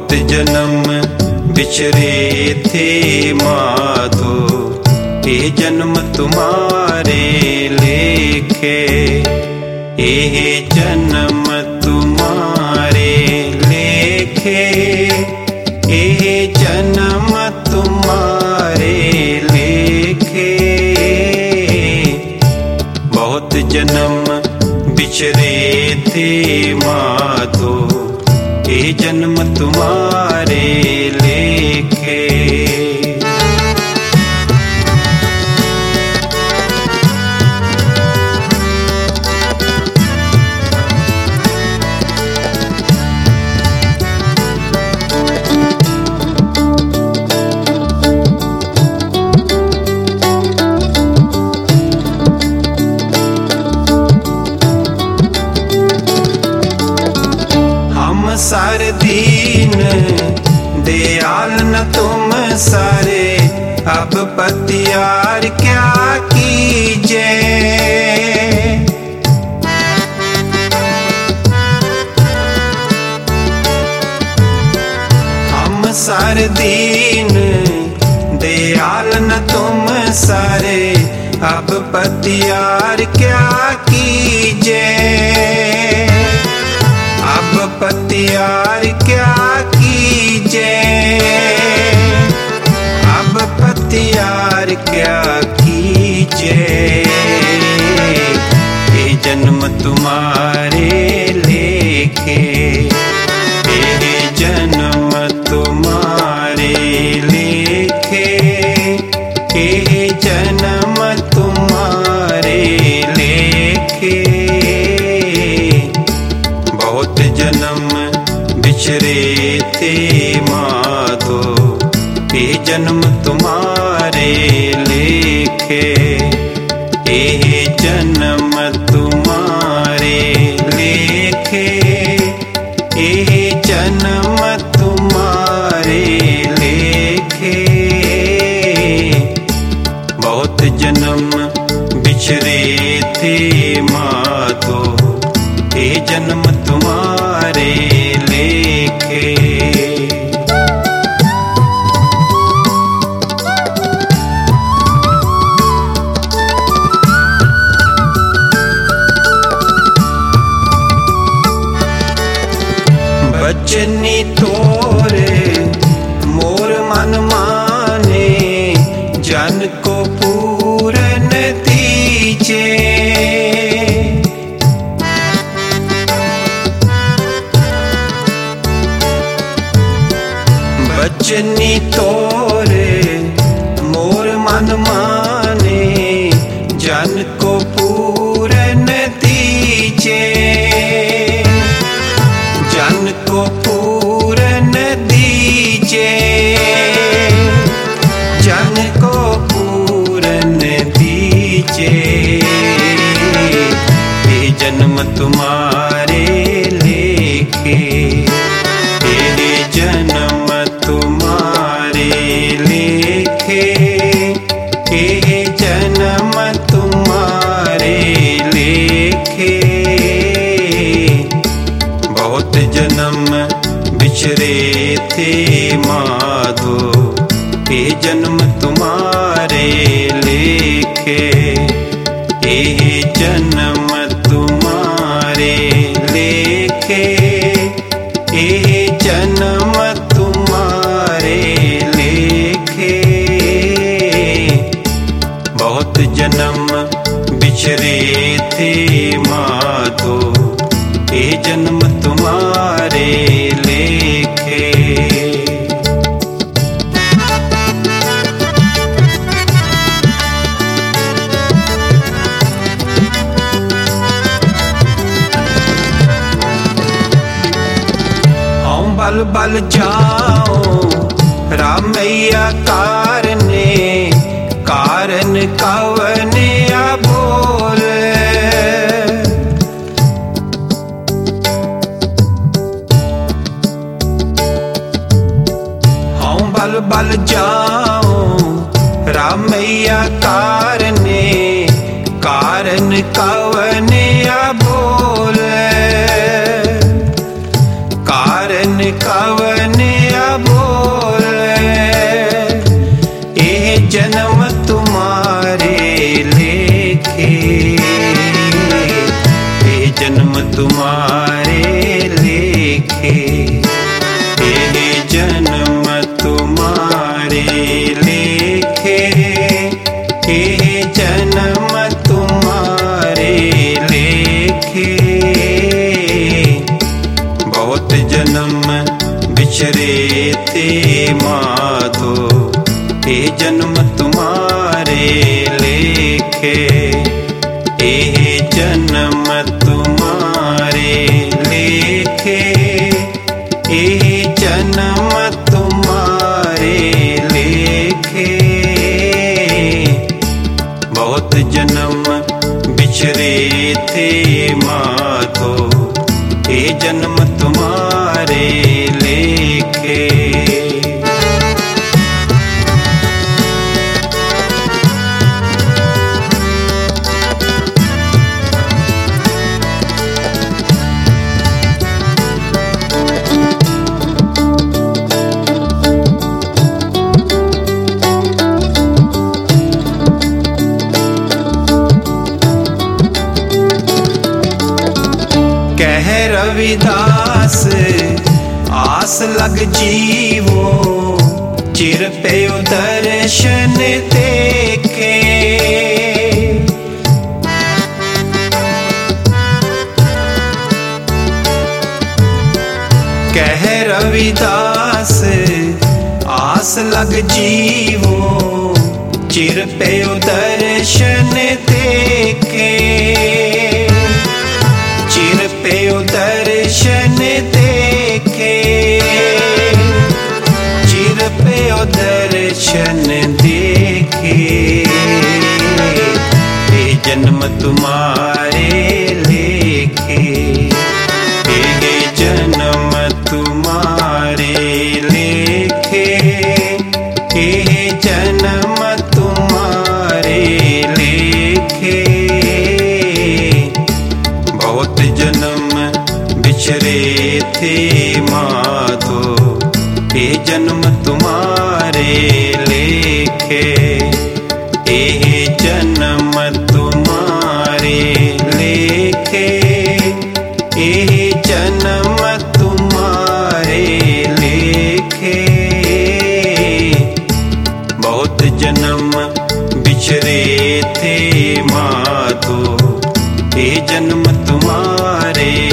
बहुत जन्म बिछरे थे माधो, ये जन्म तुम्हारे लेखे, ये जन्म तुम्हारे लेखे, ये जन्म तुम्हारे लेखे। बहुत जन्म बिछरे थे माधो, ये जन्म तुम्हारे लेखे। सारे दीन दयाल न तुम सारे, अब पतियार क्या कीजे। हम सारे दीन दयाल न तुम सारे, अब पतियार क्या कीजे। अब पतियार क्या कीजे, अब पतियार क्या कीजे। ये जन्म तुम्हारे लेखे, ये जन्म तुम्हारे लेखे, ये जन्म तुम्हारे लेखे। बहुत जन्म बिछरे थे माधो, ये जन्म तुम्हारे लेखे, ये जन्म तुम्हारे लेखे, ये जन्म तुम्हारे लेखे। बहुत जन्म बिछरे थे माधो, ये जन्म तुम्हारे लेखे। बचनी तोरे मोर मन माने, जन को पूरन दीजे। बचनी तोरे मोर मन माने, जन को पूरन दीजे। जन को पूरन दीजे, जन को पूरन दीजे। ये जन्म तुम्हारे लेखे, ये जन्म तुम्हारे लेखे, ये जन्म तुम्हारे लेखे। बहुत जन्म बिछरे थे माधो, ये जन्म तुम्हारे लेखे, ये जन्म तुम्हारे लेखे, ये जन्म तुम्हारे लेखे। बहुत जन्म बिछरे थे माधो, ये जन्म तुम्हारे लेखे। हम बल बल जाओ रामैया कारने, कारण कवने बोल। बल बल जाओ रामैया कारने, कारण कवने बोल। कारण कवने ये जन्म तुम्हारे लेखे। बहुत जन्म बिछरे थे माधो, ये जन्म तुम्हारे लेखे। ये जन्म तुम्हारे लेखे, ये जन्म तुम्हारे लेखे। बहुत जन्म बिछरे थे माधो, ये जन्म तुम्हारे लेखे। कह रविदास आस लग जीवो, चिर पे दर्शन देखे। कह रविदास आस लग जीवो, चिर पे दर्शन देखे। चिर पे दर्शन देखे, चिर पे दर्शन देखे। ये जन्म तुम्हारे लेखे, ये जन्म तुम्हारे लेखे। ये जन्म तुम्हारे लेखे। बहुत जन्म बिछरे थे माधो, ये जन्म तुम्हारे लेखे। ये जन्म तुम्हारे लेखे, ये जन्म तुम्हारे लेखे। बहुत जन्म बिछरे थे माधो, ये जन्म तुम्हारे